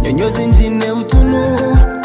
Nyonyozi njine utunu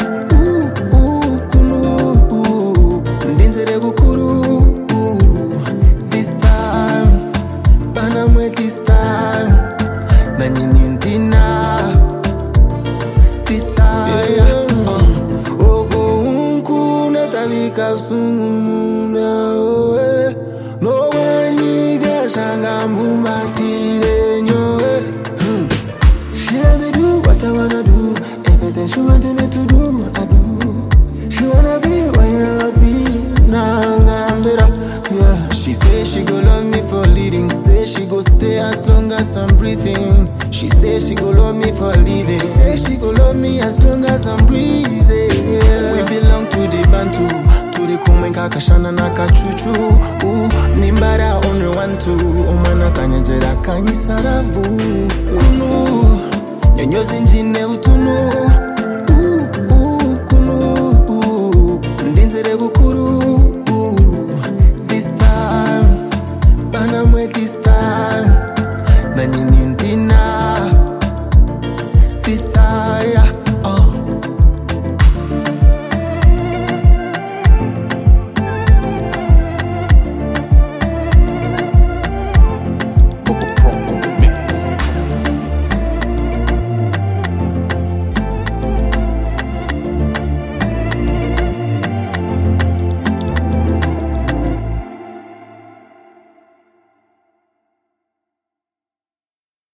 kunu ndinzere bukuru this time banamwe this time na nyini ndina this time ogo unku netabika sumunda no wanyiga shanga mumbatire nyowe she let me do what I wanna do. Everything she wanted me to do, I do. She wanna be where I be. Nah, I'm better. Yeah. She say she go love me for living. Say she go stay as long as I'm breathing. She say she go love me for living. Say she go love me as long as I'm breathing. Yeah. We belong to the Bantu. To the Kumenka Kashana Nakachuchu. Nimbara only one two. Omana Kanyajera Kanyisaravu. Kunu. Nyonyozi njine utunu kunu ndinzere bukuru this time banamwe this time na nyini ndina this time